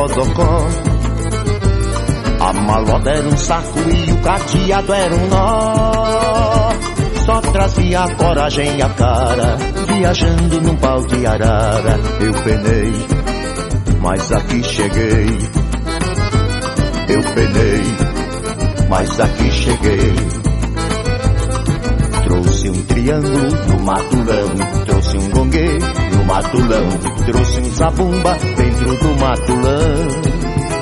bodocó. A malota era um saco e o cadeado era um nó. Só trazia a coragem e a cara, viajando num pau de arara. Eu penei, mas aqui cheguei. Eu penei, mas aqui cheguei. Trouxe um triângulo no matulão, trouxe um gongue no matulão, trouxe um zabumba dentro do matulão.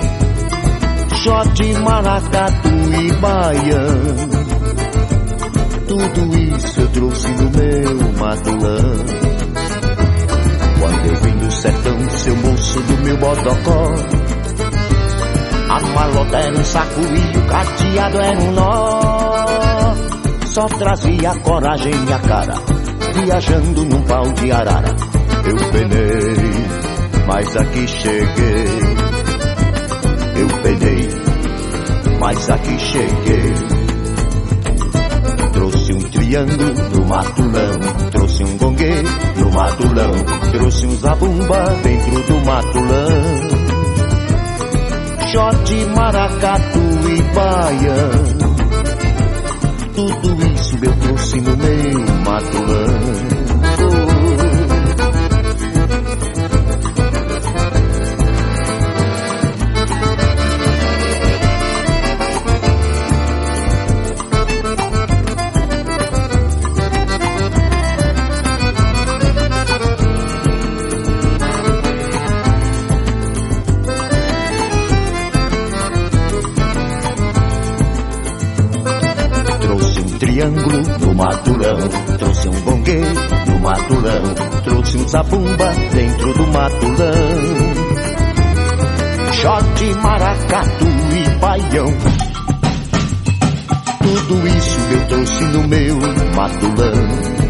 Shot, maracatu e baião, tudo isso eu trouxe no meu matulão. Quando eu vim do sertão, seu moço do meu bodocó, a malota era um saco e o cadeado era um nó. Só trazia a coragem e a cara, viajando num pau de arara. Eu penei, mas aqui cheguei. Eu penei, mas aqui cheguei. Trouxe um triângulo no matulão, trouxe um gongue no matulão, trouxe um zabumba dentro do matulão. Shot, maracatu e baião, tudo isso eu trouxe no meu matulão. Triângulo no matulão, trouxe um gongue no matulão, trouxe um zabumba dentro do matulão. Shot, maracatu e baião, tudo isso eu trouxe no meu matulão.